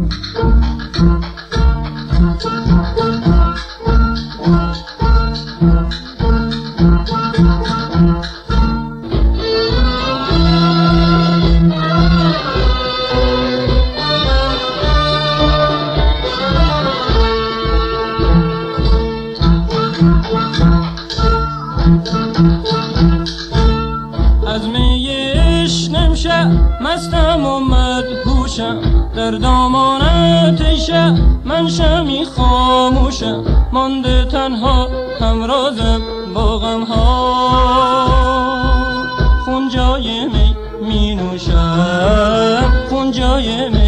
از میش نمشه مستم و مدهوشم، در دامانتشه من شمی خاموشم، مانده تنها همرازم با غم ها. خونجای می می نوشم، خونجای می